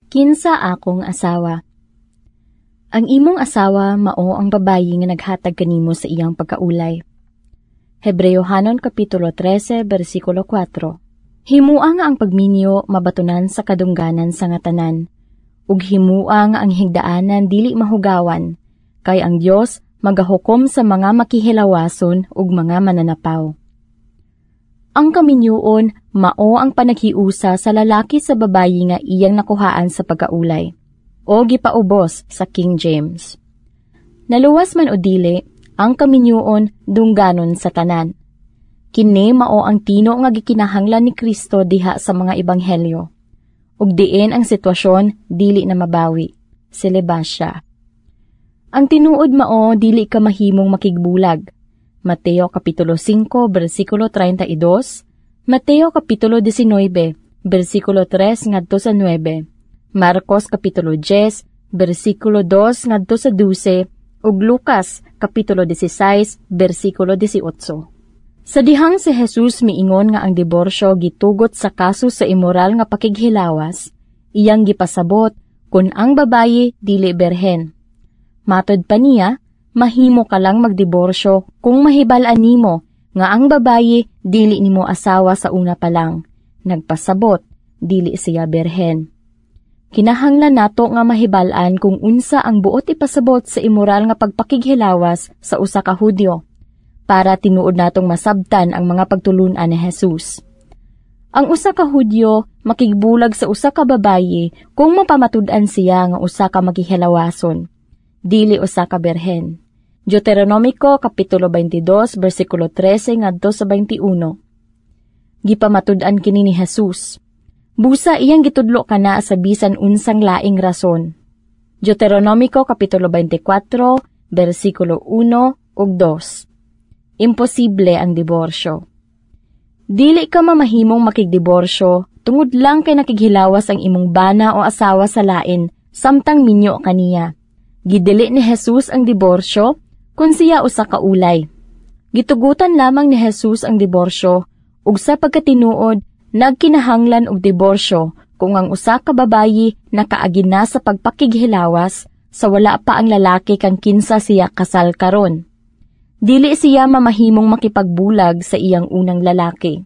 Kinsa akong asawa. Ang imong asawa mao ang babayi nga naghatag kanimo sa iyang pagkaulay. Hebreyohanon kapitulo 13 bersikulo 4. Himua nga ang pagminyo mabatunan sa kadungganan sa nga tanan, ug himua nga ang higdaanan dili mahugawan, kay ang Dios magahukom sa mga makihilawason ug mga mananapaw. Ang kaminyuon mao ang panaghiusa sa lalaki sa babayi nga iyang nakuhaan sa pagkaulay, o gipaubos sa King James. Naluwas man o dili, ang kaminyuon dungganon sa tanan. Kini mao ang tino nga gikinahanglan ni Kristo diha sa mga ebanghelyo, ug diin ang sitwasyon dili na mabawi, selebasya. Ang tinuod mao dili ka mahimong makigbulag. Mateo kapitulo 5 bersikulo 32, Mateo kapitulo 19 bersikulo 3 ngadto sa 9, Marcos kapitulo 10 bersikulo 2 ngadto sa 12 ug Lucas kapitulo 16 bersikulo 18. Sa dihang si Jesus miingon nga ang diborsyo gitugot sa kaso sa immoral nga pakighilawas, iyang gipasabot kun ang babayi dili berhen. Matod pa niya, mahimo ka lang magdiborsyo kung mahibal-an nimo nga ang babayi dili nimo asawa sa una pa lang. Nagpasabot, dili siya berhen. Kinahanglan nato nga mahibal-an kung unsa ang buot ipasabot sa immoral nga pagpakighilawas sa usa ka Hudyo, para tinuod natong masabtan ang mga pagtulunan ni Jesus. Ang usa ka Hudyo makigbulag sa usa ka babayi kung mapamatud-an siya nga usa ka maghihilawason, dili usa ka berhen. Deuteronomiko kapitulo 22 bersikulo 13 ngadto sa 21. Gipamatud-an kini ni Jesus. Busa iyang gitudlo kana sa bisan unsang laing rason. Deuteronomiko kapitulo 24 bersikulo 1 ug 2. Imposible ang diborsyo. Dili ka mamahimong makigdiborsyo tungod lang kay nakighilawas ang imong bana o asawa sa lain samtang minyo kaniya. Gidili ni Jesus ang diborsyo kung siya usa ka ulay. Gitugutan lamang ni Jesus ang diborsyo ug sa pagkatinuod nagkinahanglan og diborsyo kung ang usa ka babayi nakaagin na sa pagpakighilawas sa wala pa ang lalaki kang kinsa siya kasal karon. Dili siya mamahimong makipagbulag sa iyang unang lalaki.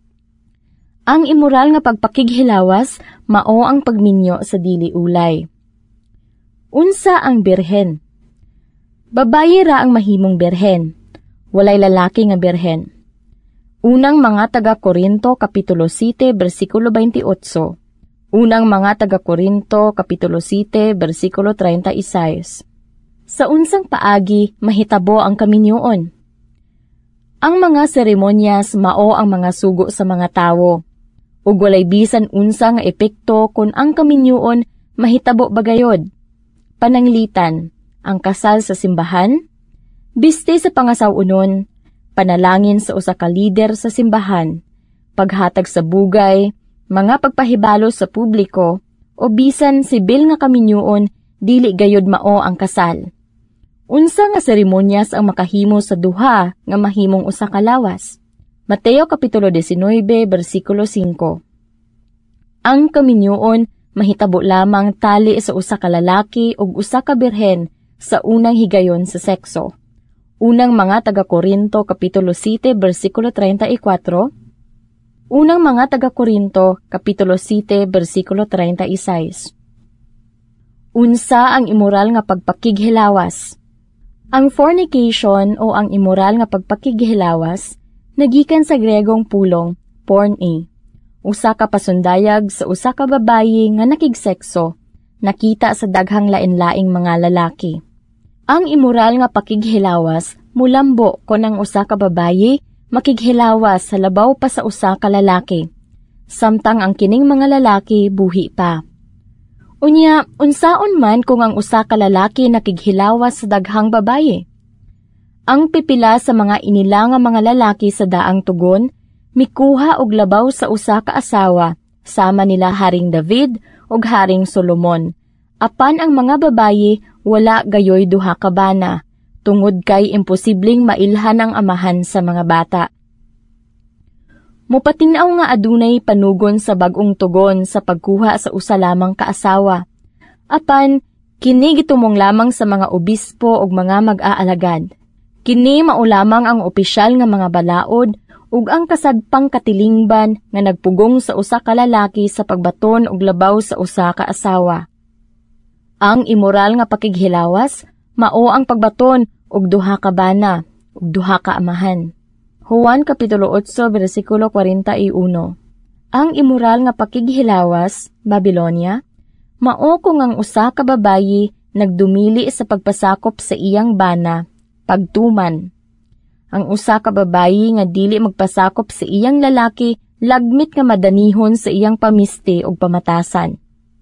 Ang immoral nga pagpakighilawas mao ang pagminyo sa dili ulay. Unsa ang birhen? Babayi ra ang mahimong birhen, walay lalaki nga birhen. Unang mga taga-Korinto kapitulo 7 bersikulo 28. Unang mga taga-Korinto kapitulo 7 bersikulo 36. Sa unsang paagi, mahitabo ang kaminyuon. Ang mga seremonyas mao ang mga sugo sa mga tawo, ug walay bisan unsa nga epekto kung ang kaminyuon mahitabo bagayod. Pananglitan, ang kasal sa simbahan, biste sa pangasawunon, panalangin sa usa ka lider sa simbahan, paghatag sa bugay, mga pagpahibalo sa publiko, o bisan sibil nga kaminyuon, dili gayod mao ang kasal. Unsa nga seremonyas ang makahimo sa duha nga mahimong usa ka lawas? Mateo kapitulo 19 bersikulo 5. Ang kaminyuon mahitabo lamang tali sa usa ka lalaki ug usa ka birhen sa unang higayon sa sekso. Unang mga taga-Korinto kapitulo 7 bersikulo 34. Unang mga taga-Korinto kapitulo 7 bersikulo 36. Unsa ang immoral nga pagpakighilawas? Ang fornication o ang immoral nga pagpakighilawas nagikan sa Gregong pulong, porne, usa ka pasundayag sa usa ka babayi nga nakigsekso, nakita sa daghang lain-laing mga lalaki. Ang immoral nga pakighilawas mulambo kon ang usa ka babayi makighilawas sa labaw pa sa usa ka lalaki, samtang ang kining mga lalaki buhi pa. Unya, unsaon man kung ang usa ka lalaki nakighilawas sa daghang babayi? Ang pipila sa mga inila nga mga lalaki sa daang tugon, mikuha og labaw sa usa ka asawa, sama nila Haring David ug Haring Solomon. Apan ang mga babayi wala gayoy duha ka bana, tungod kay imposibleng mailhan ang amahan sa mga bata. Mupatinaw nga adunay panugon sa bagong tugon sa pagkuha sa usa lamang kaasawa. Apan, kini gitumong lamang sa mga obispo o mga mag-aalagad. Kini maulamang ang opisyal nga mga balaod ug ang kasadpang katilingban nga nagpugong sa usa ka lalaki sa pagbaton og labaw sa usa ka asawa. Ang immoral nga pakighilawas mao ang pagbaton og duha ka bana ug duha ka amahan. Juan Kapitulo 8, versikulo 41. Ang immoral nga pakighilawas, Babylonia, mao kung ang usa ka babayi nagdumili sa pagpasakop sa iyang bana, pagtuman. Ang usa ka babayi nga dili magpasakop sa iyang lalaki, lagmit nga madanihon sa iyang pamiste ug pamatasan.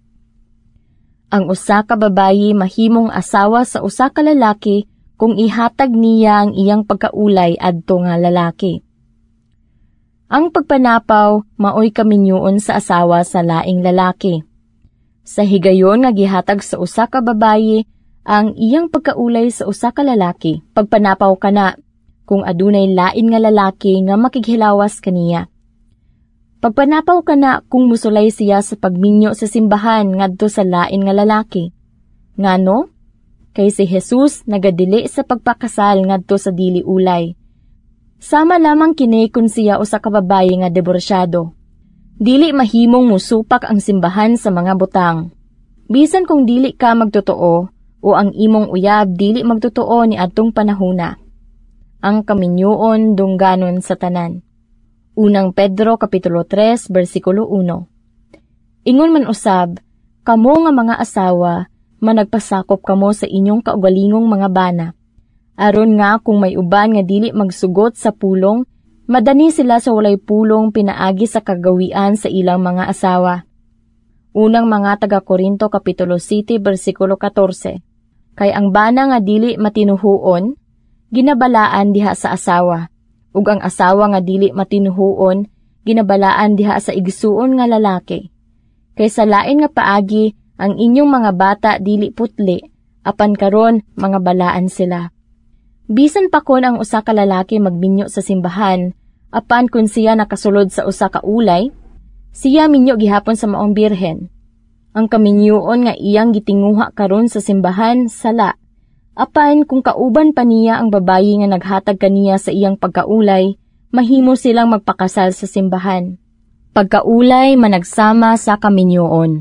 Ang usa ka babayi mahimong asawa sa usa ka lalaki kung ihatag niya ang iyang pagkaulay adto nga lalaki. Ang pagpanapaw maoy kaminyoon sa asawa sa laing lalaki. Sa higayon nga gihatag sa usa ka babayi ang iyang pagkaulay sa usa ka lalaki, pagpanapaw kana kung adunay lain nga lalaki nga makighilawas kaniya. Pagpanapaw kana kung musulay siya sa pagminyo sa simbahan ngadto sa lain nga lalaki. Ngano? Kay si Jesus nagadili sa pagpakasal ngadto sa dili ulay. Sama lamang kini kun siya usa ka babayi nga diborsyado. Dili mahimong musupak ang simbahan sa mga butang. Bisan kung dili ka magtotoo o ang imong uyab dili magtotoo ni adtong panahona. Ang kaminyoon dungganon sa tanan. Unang Pedro Kapitulo 3, versikulo 1. Ingon man usab, kamo nga mga asawa, managpasakop kamo sa inyong kaugalingong mga bana. Aron nga kung may uban nga dili magsugot sa pulong, madani sila sa walay pulong pinaagi sa kagawian sa ilang mga asawa. Unang mga taga-Korinto Kapitulo 7, versikulo 14. Kay ang bana nga dili matinuhuon, ginabalaan diha sa asawa, ug ang asawa nga dili matinuhuon, ginabalaan diha sa igsuon nga lalaki. Kay sa lain nga paagi, ang inyong mga bata dili putli, apan karon mga balaan sila. Bisan pa kon ang usa ka lalaki magminyo sa simbahan, apan kun siya nakasulod sa usa ka ulay, siya minyo gihapon sa maong birhen. Ang kaminyoon nga iyang gitinguha karon sa simbahan, sala. Apan kung kauban pa niya ang babayi nga naghatag kaniya sa iyang pagkaulay, mahimo silang magpakasal sa simbahan. Pagkaulay managsama sa kaminyoon.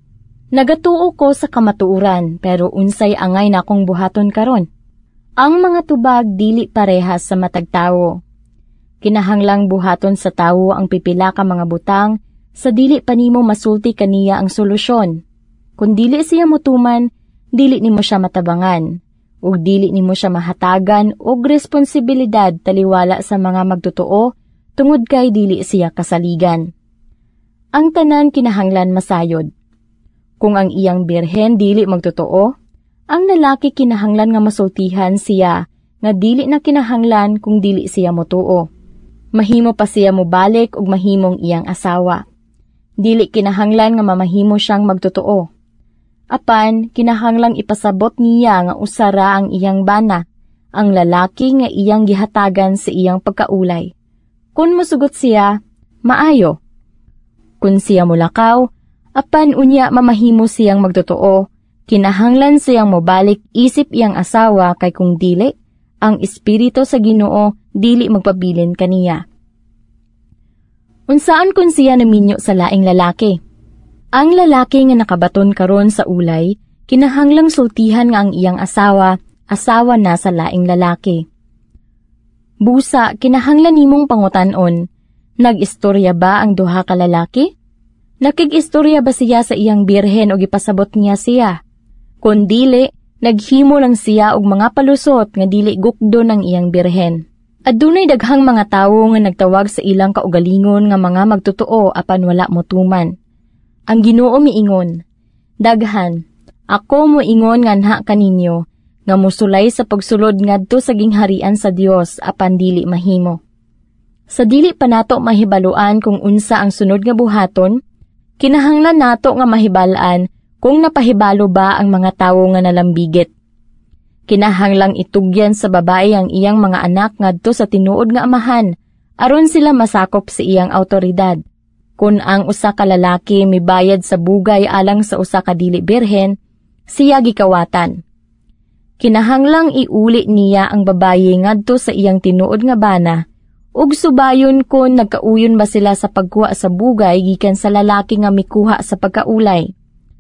Nagatuo ko sa kamatuuran, pero unsay angay na akong buhaton karon. Ang mga tubag dili parehas sa matag tawo. Kinahanglang buhaton sa tawo ang pipila ka mga butang, sa dili pa nimo masulti kaniya ang solusyon. Kung dili siya mutuman, dili nimo siya matabangan, ug dili nimo siya mahatagan og responsibilidad taliwala sa mga magtotoo, tungod kay dili siya kasaligan. Ang tanan kinahanglan masayod. Kung ang iyang birhen dili magtotoo, ang lalaki kinahanglan nga masultihan siya nga dili na kinahanglan kung dili siya motuo. Mahimo pa siya mobalik ug mahimong iyang asawa. Dili kinahanglan nga mamahimo siyang magtotoo. Apan kinahanglang ipasabot niya nga usara ang iyang bana, ang lalaki nga iyang gihatagan sa iyang pagkaulay. Kung mosugot siya, maayo. Kung siya mulakaw, apan unya mamahimo siyang magtotoo, kinahanglan siyang mobalik isip iyang asawa kay kung dili, ang espiritu sa Ginoo dili magpabilin kaniya. Unsaan kung siya naminyo sa laing lalaki? Ang lalaki nga nakabaton karon sa ulay, kinahanglang sultihan nga ang iyang asawa na sa laing lalaki. Busa, kinahanglan nimong pangutan-on, nag-istorya ba ang duha ka lalaki? Nakig-istorya ba siya sa iyang birhen o gipasabot niya siya? Kung dili, naghimo lang siya og mga palusot nga dili gukdo ng iyang birhen. Adunay daghang mga tawo nga nagtawag sa ilang kaugalingon nga mga magtotoo apan wala motuman. Ang Ginoo miingon, daghan, ako moingon nga nha kaninyo, nga musulay sa pagsulod ngadto sa gingharian sa Dios apan dili mahimo. Sa dili pa nato mahibaluan kung unsa ang sunod nga buhaton, kinahanglan nato nga mahibalaan kung napahibalo ba ang mga tawo nga nalambigit. Kinahanglang itugyan sa babae ang iyang mga anak ngadto sa tinuod nga amahan, aron sila masakop sa iyang awtoridad. Kung ang usa ka lalaki mibayad sa bugay alang sa usa ka dili birhen, siya gikawatan. Kinahanglang iuli niya ang babayi ngadto sa iyang tinuod nga bana, ug subayon kung nagkauyon ba sila sa pagkuha sa bugay gikan sa lalaki nga mikuha sa pagkaulay.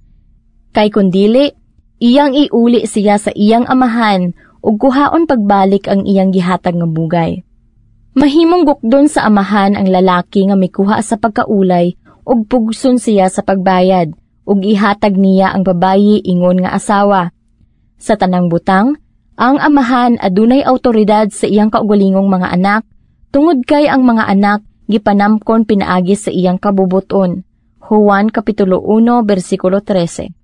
Kay kun dili, iyang iuli siya sa iyang amahan ug kuhaon pagbalik ang iyang gihatag nga bugay. Mahimong gukdon sa amahan ang lalaki nga mikuha sa pagkaulay ug pugson siya sa pagbayad ug ihatag niya ang babayi ingon nga asawa. Sa tanang butang, ang amahan adunay awtoridad sa iyang kaugalingong mga anak tungod kay ang mga anak gipanamkon pinaagi sa iyang kabubuton. Juan Kapitulo 1, versikulo 13.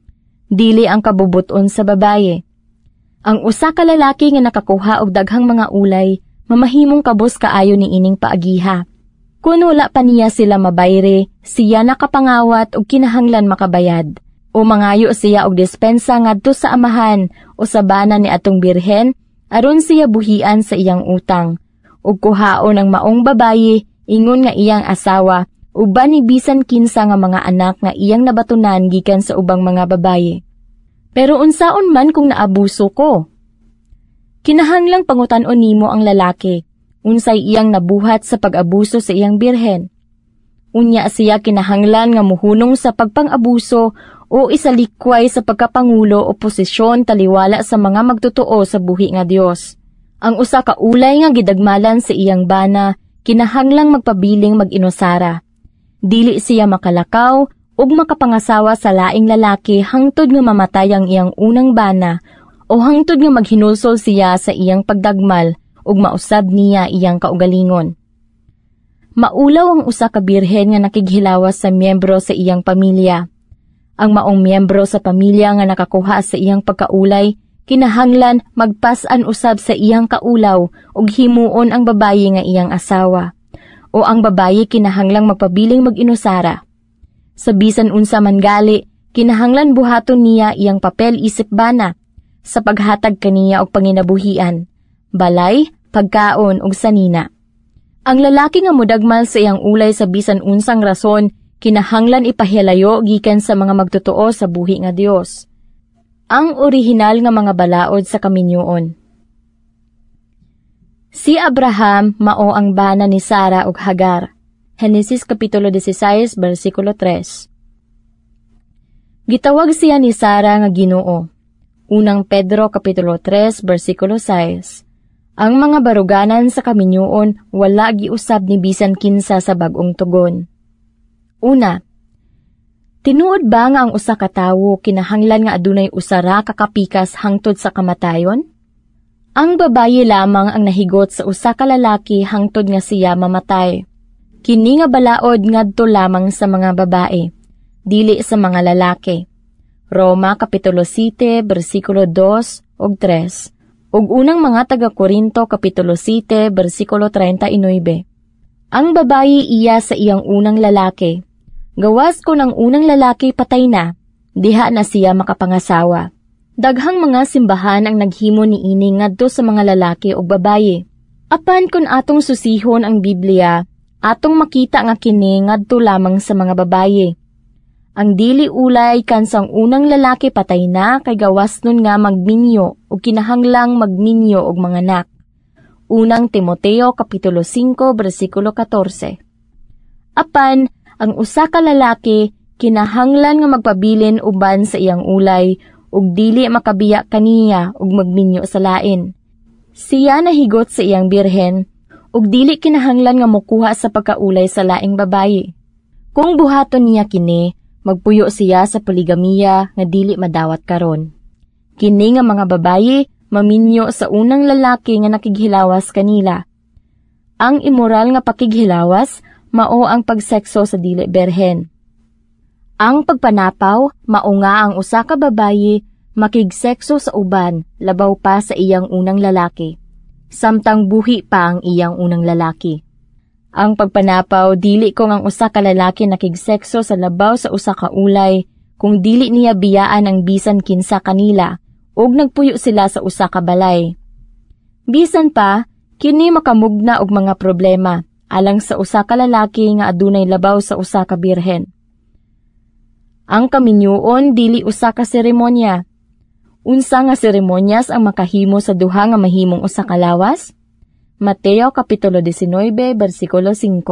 Dili ang kabubuton sa babaye. Ang usa ka lalaki nga nakakuha og daghang mga ulay, mamahimong kabos kaayo ni ining paagiha. Kung wala pa niya sila mabayre, siya nakapangawat og kinahanglan makabayad. O mangayo siya og dispensa ngadto sa amahan o sa bana ni atong birhen, aron siya buhian sa iyang utang. Ug kuhaon ang maong babayi, ingon nga iyang asawa, uban ni bisan kinsa nga mga anak nga iyang nabatunan gikan sa ubang mga babaye. Pero unsaon man kung naabuso ko? Kinahanglang pangutan-on nimo ang lalaki, unsay iyang nabuhat sa pag-abuso sa iyang birhen. Unya siya kinahanglan nga muhunong sa pagpang-abuso o isalikway sa pagkapangulo o posisyon taliwala sa mga magtotoo sa buhi nga Dios. Ang usa ka ulay nga gidagmalan sa iyang bana, kinahanglang magpabiling mag-inusara. Dili siya makalakaw ug makapangasawa sa laing lalaki hangtod nga mamatay ang iyang unang bana o hangtod nga maghinulsol siya sa iyang pagdagmal ug mausab niya iyang kaugalingon. Maulaw ang usa ka birhen nga nakighilawas sa miyembro sa iyang pamilya. Ang maong miyembro sa pamilya nga nakakuha sa iyang pagkaulay, kinahanglan magpas-an usab sa iyang kaulaw ug himuon ang babayi nga iyang asawa. O ang babayi kinahanglang magpabiling mag-inusara. Sa bisan unsa man gali, kinahanglan buhaton niya iyang papel isip bana sa paghatag kaniya og panginabuhian, balay, pagkaon ug sanina. Ang lalaki nga mudagmal sa iyang ulay sa bisan unsang rason, kinahanglan ipahilayo gikan sa mga magtotoo sa buhi nga Dios. Ang orihinal nga mga balaod sa kaminyoon. Si Abraham mao ang bana ni Sara ug Hagar. Henesis Kapitulo 16, versikulo 3. Gitawag siya ni Sara nga Ginoo. Unang Pedro Kapitulo 3, versikulo 6. Ang mga baruganan sa kaminyoon wala giusab ni bisan kinsa sa bag-ong tugon. Una, tinuod ba nga ang usa ka tawo kinahanglan nga adunay usara kakapikas hangtod sa kamatayon? Ang babayi lamang ang nahigot sa usa ka lalaki hangtod nga siya mamatay. Kini nga balaod ngadto lamang sa mga babae, dili sa mga lalaki. Roma Kapitulo 7, versikulo 2 ug 3. Ug unang mga taga-Korinto Kapitulo 7, versikulo 39. Ang babayi iya sa iyang unang lalaki. Gawas ko ng unang lalaki patay na, diha na siya makapangasawa. Daghang mga simbahan ang naghimo ni ini ngadto sa mga lalaki o babaye. Apan kun atong susihon ang Biblia, atong makita nga kini ngadto lamang sa mga babaye. Ang dili ulay kansang unang lalaki patay na kay gawas nun nga magminyo o kinahanglang magminyo og mga anak. Unang Timoteo Kapitulo 5, versikulo 14. Apan, ang usa ka lalaki kinahanglan nga magpabilin uban sa iyang ulay ug dili makabiya kaniya ug magminyo sa lain. Siya nahigot sa iyang birhen ug dili kinahanglan nga mokuha sa pagkaulay sa laing babayi. Kung buhaton niya kini, magpuyo siya sa poligamiya nga dili madawat karon. Kini nga mga babayi maminyo sa unang lalaki nga nakighilawas kanila. Ang immoral nga pakighilawas mao ang pagsekso sa dili berhen. Ang pagpanapaw mao nga ang usa ka babayi makigsekso sa uban labaw pa sa iyang unang lalaki, samtang buhi pa ang iyang unang lalaki. Ang pagpanapaw dili kung ang usa ka lalaki nakigsekso sa labaw sa usa ka ulay kung dili niya biyaan ang bisan kinsa kanila ug nagpuyo sila sa usa ka balay. Bisan pa, Kini makamugna og mga problema alang sa usa ka lalaki nga adunay labaw sa usa ka birhen. Ang kaminyuon dili usa ka seremonya. Unsa nga seremonyas ang makahimo sa duha nga mahimong usa ka lawas? Mateo kapitulo 19 bersikulo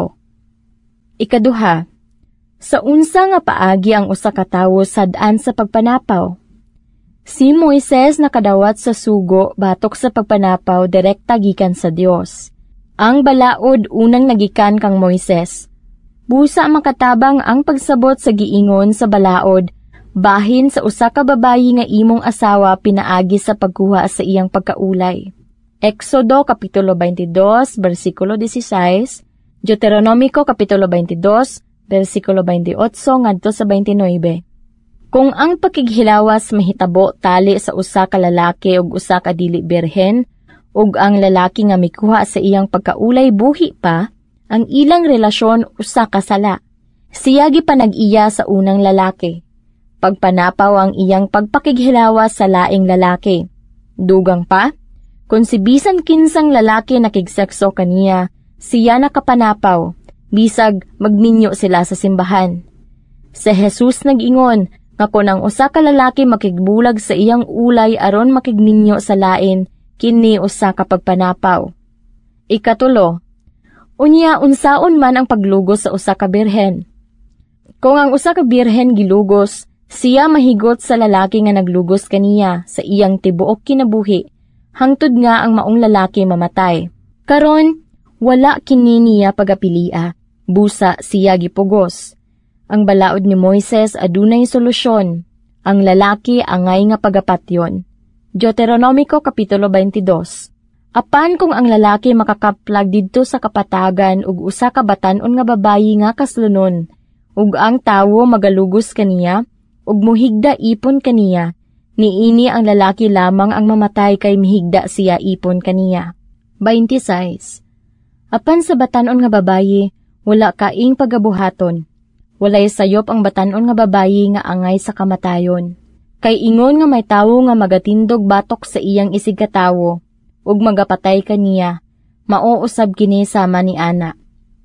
5. Ikaduha, sa unsa nga paagi ang usa ka tawo sad-an sa pagpanapaw? Si Moises nakadawat sa sugo batok sa pagpanapaw direkta gikan sa Dios. Ang balaod unang nagikan kang Moises. Busa makatabang ang pagsabot sa giingon sa balaod bahin sa usa ka babayi nga imong asawa pinaagi sa pagkuha sa iyang pagkaulay. Exodo kapitulo 22 bersikulo 16, Deuteronomico kapitulo 22 bersikulo 28 ngadto sa 29. Kung ang pakighilawas mahitabo tali sa usa ka lalaki ug usa ka dili birhen, ug ang lalaki nga mikuha sa iyang pagkaulay buhi pa, ang ilang relasyon usa ka sala. Siya gipanag-iya sa unang lalaki. Pagpanapaw ang iyang pagpakighilawas sa laing lalaki. Dugang pa, kung si bisan kinsang lalaki nakigsekso kaniya, siya nakapanapaw, bisag magminyo sila sa simbahan. Si Jesus nag-ingon, nga kung ang usa ka lalaki makigbulag sa iyang ulay aron makigminyo sa lain, kini usa ka pagpanapaw. Ikatulo, unya unsaon man ang paglugos sa usa ka birhen. Kung ang usa ka birhen gilugos, siya mahigot sa lalaki nga naglugos kaniya sa iyang tibuok kinabuhi, hangtod nga ang maong lalaki mamatay. Karon, wala kini niya pagapilia, busa siya gipugos. Ang balaod ni Moises adunay solusyon. Ang lalaki angay nga pagapatyon. Deuteronomico kapitulo 22. Apan kung ang lalaki makakaplag didto sa kapatagan ug usa ka batan-on nga babayi nga kaslunon, ug ang tawo magalugos kaniya ug muhigda ipon kaniya, niini ang lalaki lamang ang mamatay kay mihigda siya ipon kaniya. 26. Apan sa batan-on nga babayi, wala kaing pagabuhaton. Walay sayop ang batan-on nga babayi nga angay sa kamatayon. Kay ingon nga may tawo nga magatindog batok sa iyang isig katawo, ug magapatay kaniya, mauusab kini sama ni ana.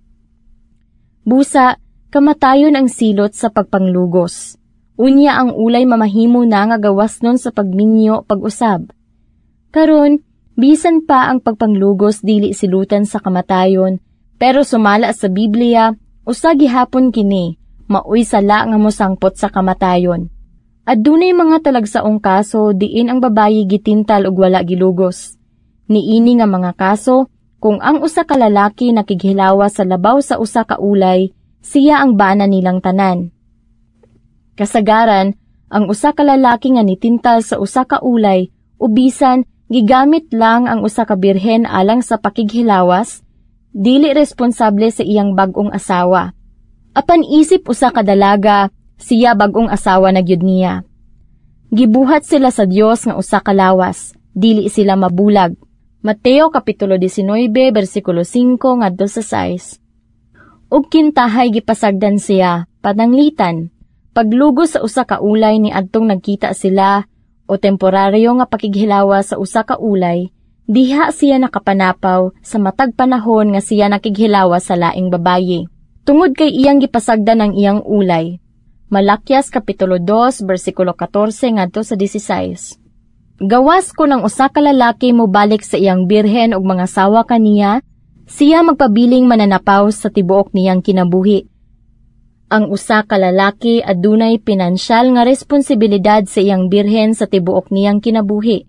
Busa, kamatayon ang silot sa pagpanglugos. Unya ang ulay mamahimo na nga gawas nun sa pagminyo pag-usab. Karon, bisan pa ang pagpanglugos dili silutan sa kamatayon, pero sumala sa Biblia, usa gihapon kini, maoy sala nga mosangpot sa kamatayon. Adunay mga talagsaong kaso diin ang babayi gitintal ug wala gilugos. Niini nga mga kaso, kung ang usa ka lalaki nakighilawa sa labaw sa usa ka ulay, siya ang bana nilang tanan. Kasagaran, ang usa ka lalaki nga nitintal sa usa ka ulay, ubisan gigamit lang ang usa ka birhen alang sa pakighilawas, dili responsable sa iyang bag-ong asawa. Apan isip usa ka dalaga, siya bag-ong asawa na gyud niya. Gibuhat sila sa Dios nga usa ka lawas, dili sila mabulag. Mateo kapitulo 19 bersikulo 5 ngadto sa 6. Ug kintahay gipasagdan siya, pananglitan, paglugos sa usa ka ulay ni adtong nagkita sila o temporaryo nga pakighilawa sa usa ka ulay, diha siya nakapanapaw sa matag panahon nga siya nakighilawa sa laing babayi. Tungod kay iyang gipasagdan ang iyang ulay. Malakyas kapitulo 2 bersikulo 14 ngadto sa 16. Gawas ko ng usa ka lalaki mo balik sa iyang birhen ug mga sawa kaniya, siya magpabiling mananapaw sa tibuok niyang kinabuhi. Ang usa ka lalaki adunay pinansyal nga responsibilidad sa iyang birhen sa tibuok niyang kinabuhi.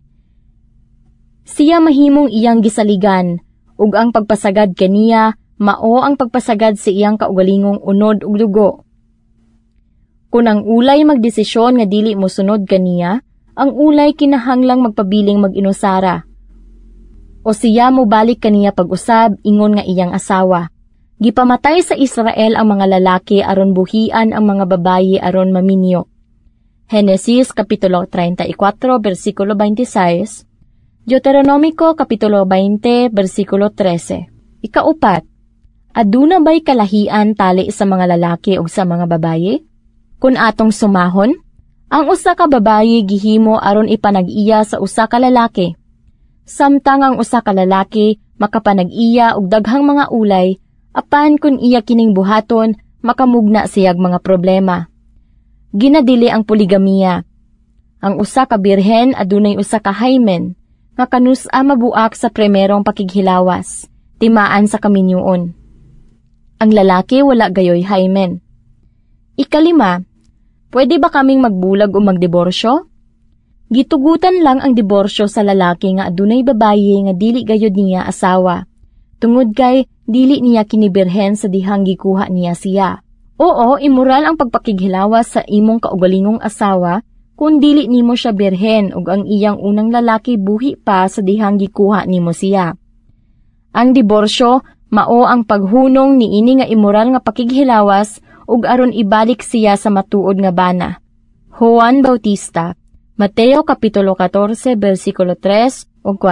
Siya mahimong iyang gisaligan ug ang pagpasagad kaniya mao ang pagpasagad sa iyang kaugalingong unod ug dugo. Kung ang ulay magdesisyon nga dili mosunod kaniya, ang ulay kinahanglang magpabiling mag-inusara. O siya mo balik kaniya pag-usab ingon nga iyang asawa. Gipamatay sa Israel ang mga lalaki aron buhian ang mga babayi aron maminyo. Henesis kapitulo 34 bersikulo 26, Deuteronomico kapitulo 20 bersikulo 13. Ikaupat, aduna ba'y kalahian tali sa mga lalaki o sa mga babayi? Kung atong sumahon, ang usa ka babayi gihimo aron ipanag-iya sa usa ka lalaki. Samtang ang usa ka lalaki makapanag-iya og daghang mga ulay, apan kun iya kining buhaton, makamugna siyag mga problema. Ginadili ang poligamiya. Ang usa ka birhen adunay usa ka hymen, nga kanus-a mabuak sa primerong pakighilawas, timaan sa kaminyuon. Ang lalaki wala gayoy hymen. Ikalima, pwede ba kaming magbulag o magdiborsyo? Gitugutan lang ang diborsyo sa lalaki nga adunay babaye nga dili gayod niya asawa. Tungod kay dili niya kinibirhen sa dihang gikuha niya siya. Oo, immoral ang pagpakighilawas sa imong kaugalingong asawa kung dili nimo siya birhen ug ang iyang unang lalaki buhi pa sa dihang gikuha nimo siya. Ang diborsyo mao ang paghunong niini nga immoral nga pakighilawas ug aron ibalik siya sa matuod nga bana. Juan Bautista, Mateo Kapitulo 14, versikulo 3 o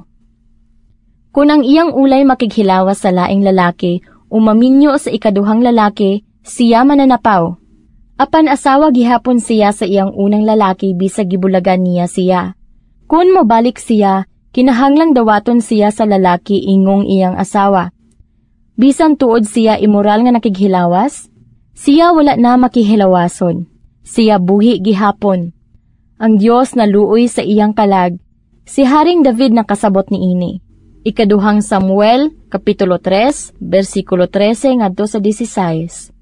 4. Kung ang iyang ulay makighilawas sa laing lalaki o maminyo sa ikaduhang lalaki, siya mananapaw. Apan asawa gihapon siya sa iyang unang lalaki bisag gibulagan niya siya. Kung mobalik siya, kinahanglang dawaton siya sa lalaki ingong iyang asawa. Bisan tuod siya immoral nga nakighilawas, siya wala na makihilawason. Siya buhi gihapon. Ang Diyos naluoy sa iyang kalag, si Haring David nakasabot niini. Ikaduhang Samuel, Kapitulo 3, versikulo 13 ngadto sa 16.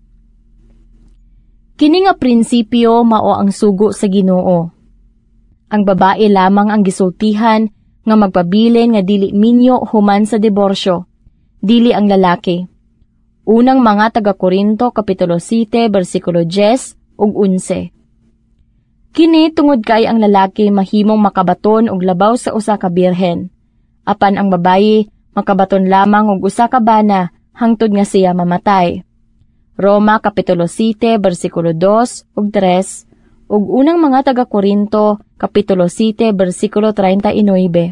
Kini nga prinsipyo mao ang sugo sa Ginoo. Ang babae lamang ang gisultihan nga magpabilin nga dili minyo human sa diborsyo, dili ang lalaki. Unang mga taga-Korinto, Kapitulo 7, versikulo 10 ug 11. Kini tungod kay ang lalaki mahimong makabaton og labaw sa usa ka birhen, apan ang babayi makabaton lamang og usa ka bana hangtod nga siya mamatay. Roma Kapitulo 7, versikulo 2 ug 3 ug unang mga taga-Korinto, Kapitulo 7, versikulo 39.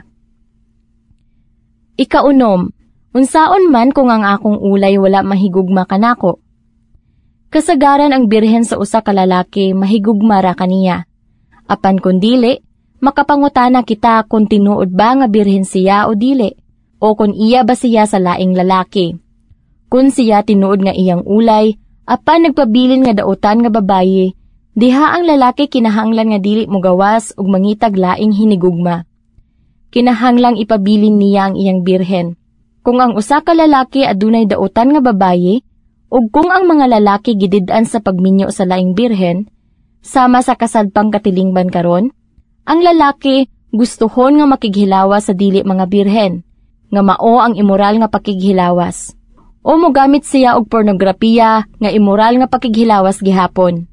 Ikaunom, unsaon man kung ang akong ulay wala mahigugma kanako? Kasagaran ang birhen sa usa ka lalaki mahigugma ra kaniya. Apan kun dili, makapangutana kita kung tinuod ba nga birhen siya o dili, o kung iya ba siya sa laing lalaki. Kung siya tinuod nga iyang ulay, apan nagpabilin nga dautan nga babayi, diha ang lalaki kinahanglan nga dili mo gawas ug mangitag laing hinigugma. Kinahanglang ipabilin niya ang iyang birhen. Kung ang usa ka lalaki adunay dautan nga babayi, ug kung ang mga lalaki gidid-an sa pagminyo sa laing birhen, sama sa kasadpang katilingban karon, ang lalaki gustuhon nga makighilawas sa dili mga birhen, nga mao ang immoral nga pakighilawas. O mogamit siya og pornografiya nga immoral nga pakighilawas gihapon.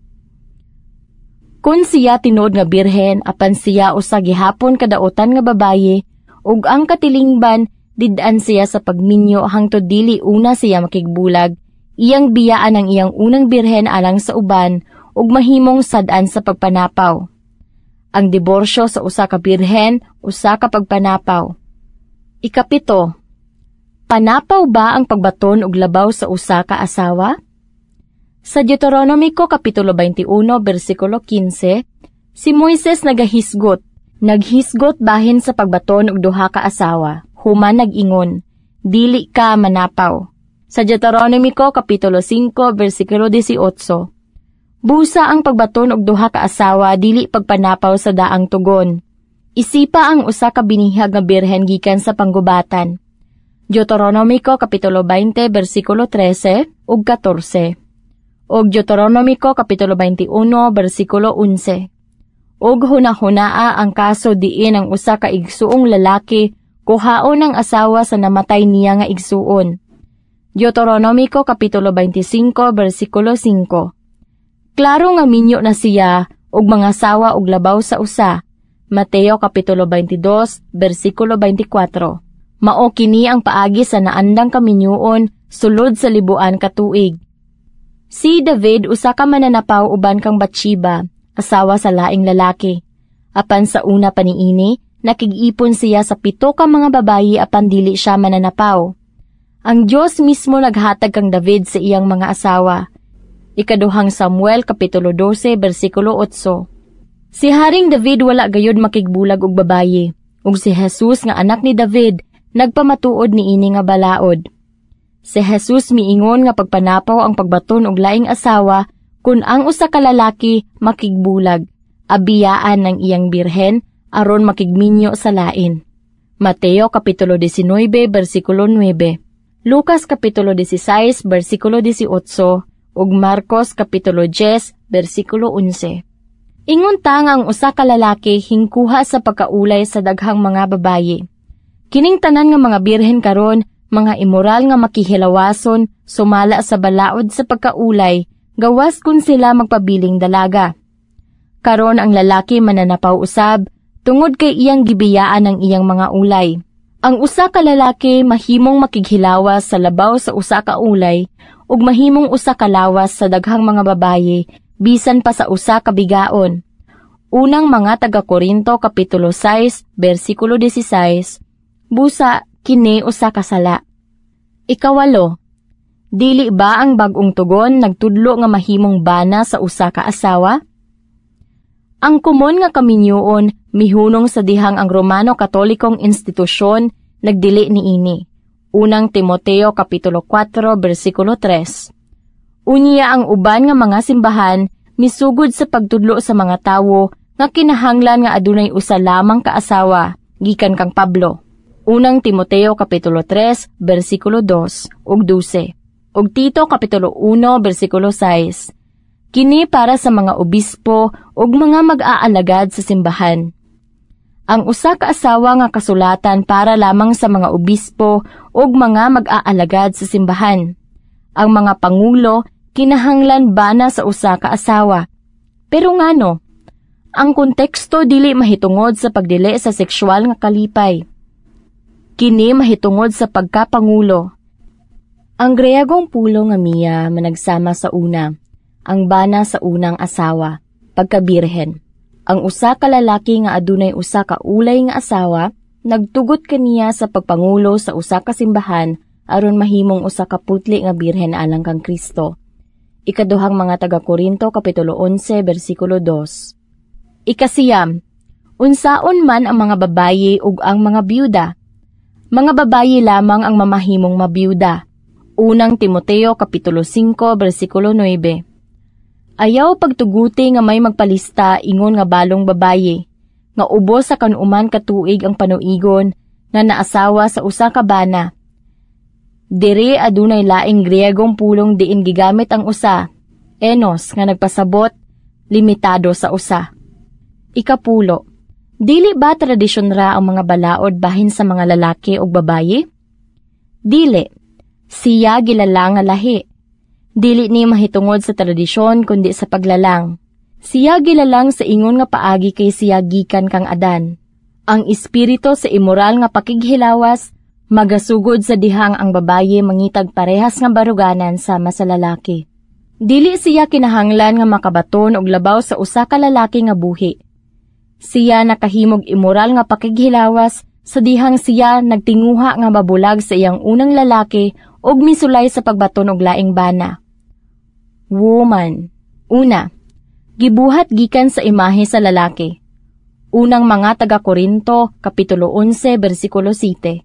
Kung siya tinuod nga birhen, apan siya usa gihapon kadautan nga babayi, ug ang katilingban did-an siya sa pagminyo hangtod dili una siya makigbulag, iyang biyaan ang iyang unang birhen alang sa uban, ug mahimong sad-an sa pagpanapaw. Ang diborsyo sa usa ka birhen, usa ka pagpanapaw. Ikapito, panapaw ba ang pagbaton og labaw sa usa ka asawa? Sa Deuteronomiko Kapitulo 21, versikulo 15, si Moises naghisgot bahin sa pagbaton og duha ka asawa, human nag-ingon, dili ka manapaw. Sa Deuteronomiko Kapitulo 5, versikulo 18, busa ang pagbaton og duha ka asawa dili pagpanapaw sa daang tugon. Isipa ang usa ka binihag nga birhen gikan sa panggubatan. Deuteronomiko Kapitulo 20, versikulo 13 ug 14. Og Deuteronomiko Kapitulo 21, versikulo 11. Og hunahunaa ang kaso diin ang usa ka igsuong lalaki kuhaon ang asawa sa namatay niya nga igsuon. Deuteronomiko Kapitulo 25, versikulo 5. Klaro nga minyo na siya og mga sawa og labaw sa usa. Mateo Kapitulo 22, versikulo 24. Mao kini ang paagi sa naandang kaminyuon sulod sa libuan ka tuig. Si David usa ka mananapaw uban kang Batsheba, asawa sa laing lalaki. Apan sa una pa niini, nakig-ipon siya sa 7 ka mga babayi apan dili siya mananapaw. Ang Diyos mismo naghatag kang David sa iyang mga asawa. Ikaduhang Samuel, Kapitulo 12, versikulo 8. Si Haring David wala gayud makigbulag og babayi, ug si Jesus nga anak ni David, nagpamatuod ni ini nga balaod. Si Jesus miingon nga pagpanapaw ang pagbaton og laing asawa kun ang usa ka lalaki makigbulag, abiyaan ng iyang birhen aron makigminyo sa lain. Mateo kapitulo 19 bersikulo 9, Lucas kapitulo 16 bersikulo 18 ug Marcos kapitulo 10 bersikulo 11. Ingon ta nga ang usa ka lalaki hingkuha sa pagkaulay sa daghang mga babayi. Kining tanan nga mga birhen karon, mga immoral nga makihilawason, sumala sa balaod sa pagkaulay, gawas kun sila magpabiling dalaga. Karon ang lalaki mananapaw usab, tungod kay iyang gibiyaan ang iyang mga ulay. Ang usa ka lalaki mahimong makighilawas sa labaw sa usa ka ulay, ug mahimong usa ka lawas sa daghang mga babayi, bisan pa sa usa ka bigaon. Unang mga taga-Korinto kapitulo 6, bersikulo 16, busa, kini usa ka sala. Ikawalo, dili ba ang bag-ong tugon nagtudlo nga mahimong bana sa usa ka asawa? Ang kumon nga kaminyoon mihunong sa dihang ang Romano Katolikong institusyon nagdili niini. Unang Timoteo kapitulo 4 bersikulo 3. Unya ang uban nga mga simbahan misugod sa pagtudlo sa mga tawo nga kinahanglan nga adunay usa lamang ka asawa gikan kang Pablo. Unang Timoteo kapitulo 3 bersikulo 2 ug 12. Ug Tito kapitulo 1 bersikulo 6. Kini para sa mga obispo ug mga mag-aalagad sa simbahan. Ang usa ka asawa nga kasulatan para lamang sa mga obispo ug mga mag-aalagad sa simbahan. Ang mga pangulo kinahanglan bana sa usa ka asawa. Pero ngano, ang konteksto dili mahitungod sa pagdili sa sexual nga kalipay. Kini mahitungod sa pagkapangulo. Ang Griyegong pulo nga miya managsama sa una, ang bana sa unang asawa, pagkabirhen. Ang usa ka lalaki nga adunay usa ka ulay nga asawa, nagtugot kaniya sa pagpangulo sa usa ka simbahan aron mahimong usa ka putli nga birhen alang kang Kristo. Ikaduhang mga taga-Korinto kapitulo 11 bersikulo 2. Ikasiyam, unsaon man ang mga babayi ug ang mga byuda. Mga babayi lamang ang mamahimong mabiyuda. Unang Timoteo kapitulo 5 bersikulo 9. Ayaw pagtuguti nga may magpalista ingon nga balong babayi, nga ubos sa kanuman katuig ang panuigon nga naasawa sa usa ka bana. Diri adunay laing Griyegong pulong diin gigamit ang usa, enos nga nagpasabot, limitado sa usa. Ikapulo, dili ba tradisyon ra ang mga balaod bahin sa mga lalaki o babayi? Dili, siya gilalang nga lahi. Dili ni mahitungod sa tradisyon kundi sa paglalang. Siya gilalang sa ingon nga paagi kay siya gikan kang Adan. Ang espiritu sa immoral nga pakighilawas magasugod sa dihang ang babayi mangitag parehas nga baruganan sama sa lalaki. Dili siya kinahanglan nga makabaton og labaw sa usa ka lalaki nga buhi. Siya nakahimog immoral nga pakighilawas sa dihang siya nagtinguha nga mabulag sa iyang unang lalaki ug misulay sa pagbaton og laing bana. Woman. Una, gibuhat gikan sa imahe sa lalaki. Unang mga taga-Korinto, kapitulo 11, bersikulo 7.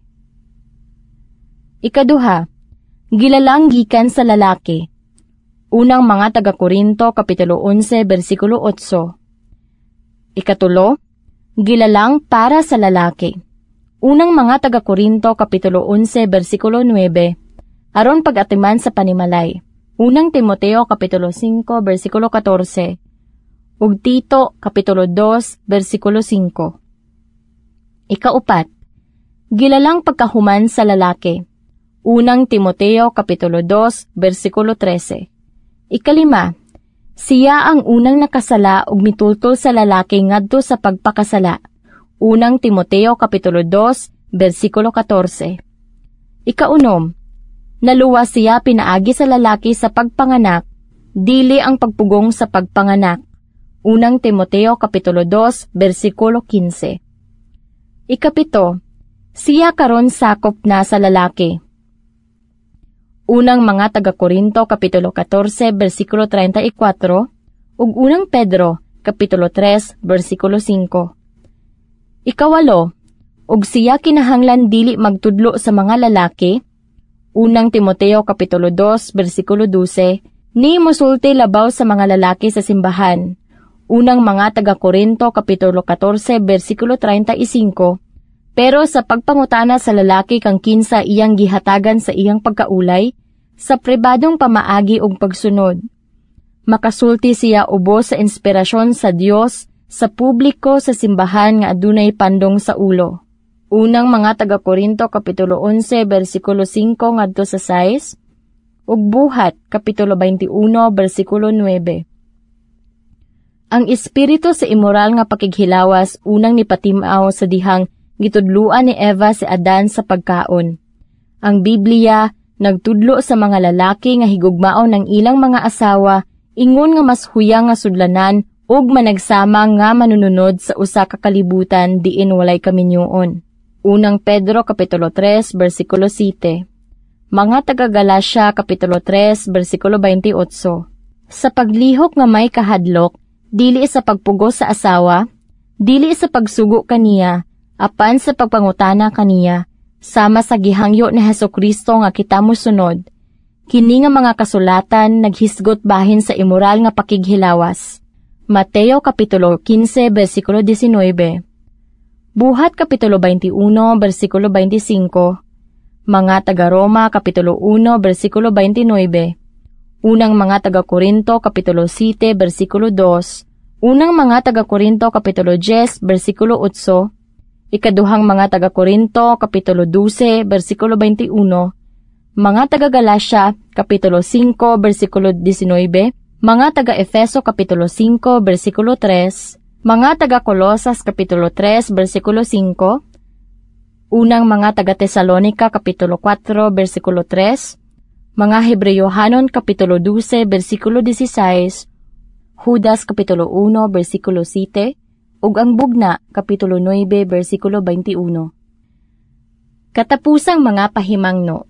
Ikaduha, gilalang gikan sa lalaki. Unang mga taga-Korinto, kapitulo 11, bersikulo 8. Ikatulo, gilalang para sa lalaki. Unang mga taga-Korinto, kapitulo 11, bersikulo 9, aron pag-atiman sa panimalay. Unang Timoteo kapitulo 5 bersikulo 14 ug Tito kapitulo 2 bersikulo 5. Ikaupat, gilalang pagkahuman sa lalaki. Unang Timoteo kapitulo 2 bersikulo 13. Ikalima, siya ang unang nakasala ug mitultol sa lalaki ngadto sa pagpakasala. Unang Timoteo kapitulo 2 bersikulo 14. Ikaunom, naluwas siya pinaagi sa lalaki sa pagpanganak, dili ang pagpugong sa pagpanganak. Unang Timoteo kapitulo 2, bersikulo 15. Ikapito, siya karon sakop na sa lalaki. Unang mga taga-Korinto kapitulo 14, bersikulo 34, ug unang Pedro kapitulo 3, bersikulo 5. Ikawalo, ug siya kinahanglan dili magtudlo sa mga lalaki. Unang Timoteo Kapitulo 2, versikulo 12, ni musulti labaw sa mga lalaki sa simbahan. Unang mga taga-Korinto Kapitulo 14, versikulo 35, pero sa pagpangutana sa lalaki kang kinsa iyang gihatagan sa iyang pagkaulay, sa pribadong pamaagi ug pagsunod. Makasulti siya ubos sa inspirasyon sa Dios sa publiko sa simbahan nga adunay pandong sa ulo. Unang mga taga-Korinto Kapitulo 11, versikulo 5 ngadto sa 6, ug Buhat Kapitulo 21, versikulo 9. Ang espiritu sa immoral nga pakighilawas unang nipatimaw sa dihang gitudluan ni Eva si Adan sa pagkaon. Ang Biblia nagtudlo sa mga lalaki nga higugmaon ng ilang mga asawa ingon nga mas huyang nga sudlanan ug managsama nga manununod sa usa ka kalibutan diin walay kaminyoon. Unang Pedro Kapitulo 3, versikulo 7. Mga taga-Galacia Kapitulo 3, versikulo 28. Sa paglihok nga may kahadlok, dili sa pagpugos sa asawa, dili sa pagsugo kaniya, apan sa pagpangutana kaniya, sama sa gihangyo ni Hesukristo nga kita mosunod. Kini nga mga kasulatan naghisgot bahin sa immoral nga pakighilawas. Mateo Kapitulo 15, versikulo 19. Buhat Kapitulo 21, versikulo 25. Mga taga-Roma Kapitulo 1, versikulo 29. Unang mga taga-Korinto Kapitulo 7, versikulo 2. Unang mga taga-Korinto Kapitulo 10, versikulo 8. Ikaduhang mga taga-Korinto Kapitulo 12, versikulo 21. Mga taga-Galacia Kapitulo 5, versikulo 19. Mga taga-Efeso Kapitulo 5, versikulo 3. Mga taga-Kolosas Kapitulo 3, versikulo 5. Unang mga taga-Tesalonika Kapitulo 4, versikulo 3. Mga Hebreyohanon Kapitulo 12, versikulo 16. Judas Kapitulo 1, versikulo 7. Ug ang Bugna Kapitulo 9, versikulo 21. Katapusang mga pahimangno.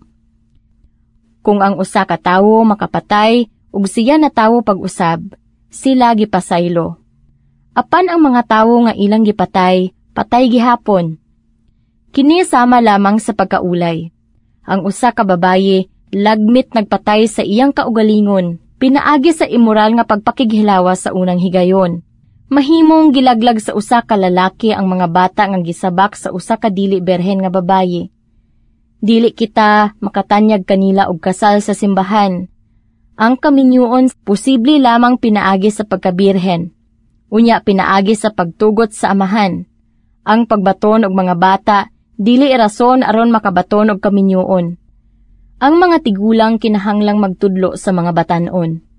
Kung ang usa ka tawo makapatay ug siya na tawo pag-usab, sila gipasaylo. Apan ang mga tawo nga ilang gipatay, patay gihapon. Kini sama lamang sa pagkaulay. Ang usa ka babaye lagmit nagpatay sa iyang kaugalingon, pinaagi sa immoral nga pagpakighilawas sa unang higayon. Mahimong gilaglag sa usa ka lalaki ang mga bata nga gisabak sa usa ka dili berhen nga babaye. Dili kita makatanyag kanila og kasal sa simbahan. Ang kaminyoon posible lamang pinaagi sa pagkabirhen. Unya pinaagi sa pagtugot sa amahan. Ang pagbaton og mga bata dili rason aron makabaton og kaminyoon. Ang mga tigulang kinahanglang magtudlo sa mga batan-on.